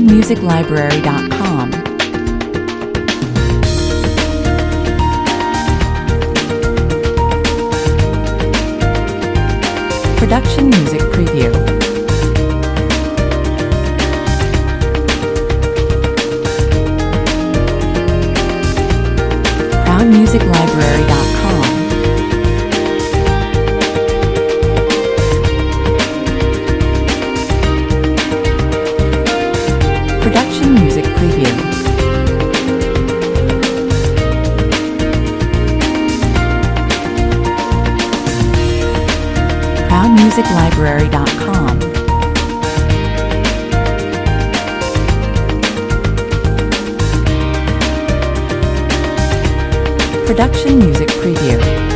ProudMusicLibrary.com. Production Music Preview. ProudMusicLibrary.com. Production Music Preview. ProudMusicLibrary.com. Production Music Preview.